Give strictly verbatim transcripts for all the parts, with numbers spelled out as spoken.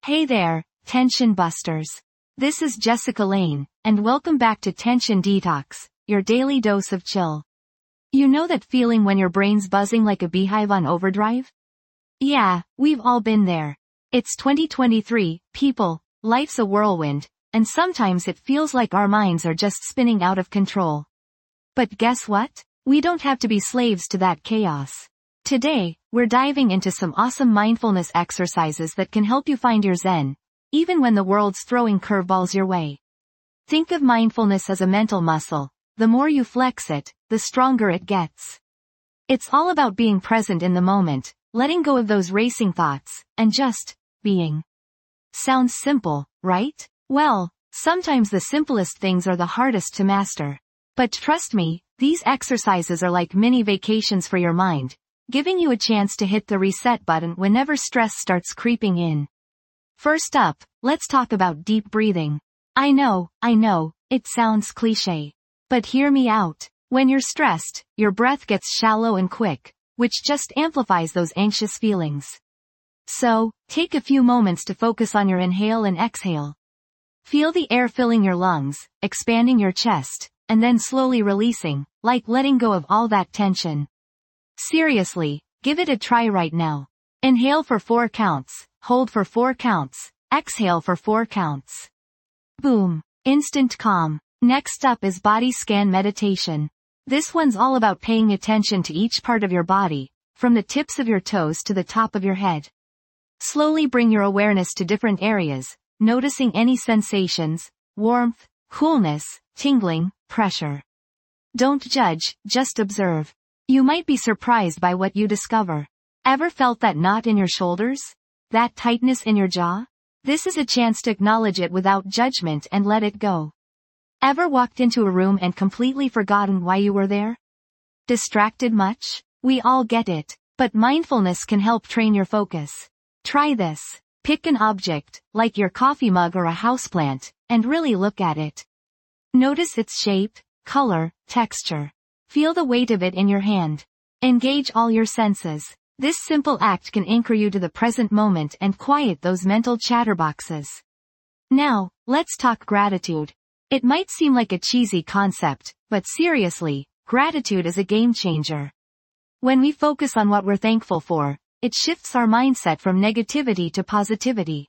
Hey there, Tension Busters. This is Jessica Lane, and welcome back to Tension Detox, your daily dose of chill. You know that feeling when your brain's buzzing like a beehive on overdrive? Yeah, we've all been there. It's twenty twenty-three, people, life's a whirlwind, and sometimes it feels like our minds are just spinning out of control. But guess what? We don't have to be slaves to that chaos. Today, we're diving into some awesome mindfulness exercises that can help you find your zen, even when the world's throwing curveballs your way. Think of mindfulness as a mental muscle. The more you flex it, the stronger it gets. It's all about being present in the moment, letting go of those racing thoughts, and just being. Sounds simple, right? Well, sometimes the simplest things are the hardest to master. But trust me, these exercises are like mini vacations for your mind, giving you a chance to hit the reset button whenever stress starts creeping in. First up, let's talk about deep breathing. I know, I know, it sounds cliché. But hear me out. When you're stressed, your breath gets shallow and quick, which just amplifies those anxious feelings. So, take a few moments to focus on your inhale and exhale. Feel the air filling your lungs, expanding your chest, and then slowly releasing, like letting go of all that tension. Seriously, give it a try right now. Inhale for four counts, hold for four counts, exhale for four counts. Boom. Instant calm. Next up is body scan meditation. This one's all about paying attention to each part of your body, from the tips of your toes to the top of your head. Slowly bring your awareness to different areas, noticing any sensations, warmth, coolness, tingling, pressure. Don't judge, just observe. You might be surprised by what you discover. Ever felt that knot in your shoulders? That tightness in your jaw? This is a chance to acknowledge it without judgment and let it go. Ever walked into a room and completely forgotten why you were there? Distracted much? We all get it, but mindfulness can help train your focus. Try this. Pick an object, like your coffee mug or a houseplant, and really look at it. Notice its shape, color, texture. Feel the weight of it in your hand. Engage all your senses. This simple act can anchor you to the present moment and quiet those mental chatterboxes. Now, let's talk gratitude. It might seem like a cheesy concept, but seriously, gratitude is a game changer. When we focus on what we're thankful for, it shifts our mindset from negativity to positivity.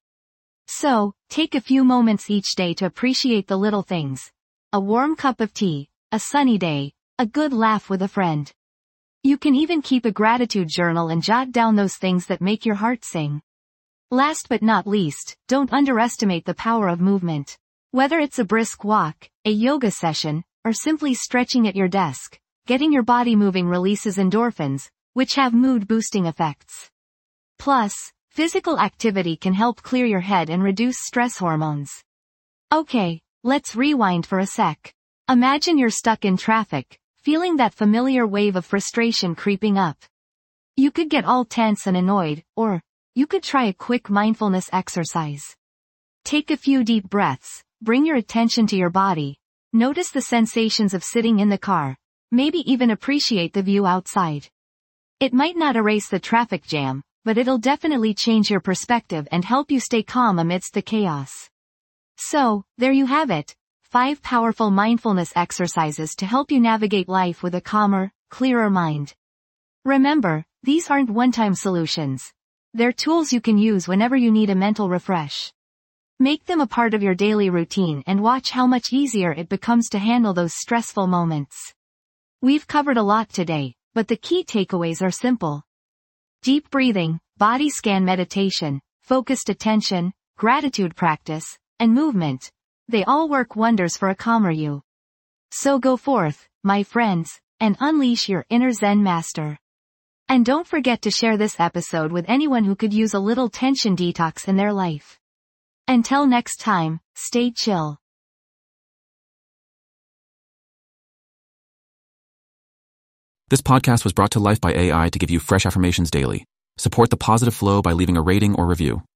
So, take a few moments each day to appreciate the little things. A warm cup of tea, a sunny day, a good laugh with a friend. You can even keep a gratitude journal and jot down those things that make your heart sing. Last but not least, don't underestimate the power of movement. Whether it's a brisk walk, a yoga session, or simply stretching at your desk, getting your body moving releases endorphins, which have mood-boosting effects. Plus, physical activity can help clear your head and reduce stress hormones. Okay, let's rewind for a sec. Imagine you're stuck in traffic, feeling that familiar wave of frustration creeping up. You could get all tense and annoyed, or you could try a quick mindfulness exercise. Take a few deep breaths, bring your attention to your body, notice the sensations of sitting in the car, maybe even appreciate the view outside. It might not erase the traffic jam, but it'll definitely change your perspective and help you stay calm amidst the chaos. So, there you have it. Five powerful mindfulness exercises to help you navigate life with a calmer, clearer mind. Remember, these aren't one-time solutions. They're tools you can use whenever you need a mental refresh. Make them a part of your daily routine and watch how much easier it becomes to handle those stressful moments. We've covered a lot today, but the key takeaways are simple. Deep breathing, body scan meditation, focused attention, gratitude practice, and movement. They all work wonders for a calmer you. So go forth, my friends, and unleash your inner Zen master. And don't forget to share this episode with anyone who could use a little tension detox in their life. Until next time, stay chill. This podcast was brought to life by A I to give you fresh affirmations daily. Support the positive flow by leaving a rating or review.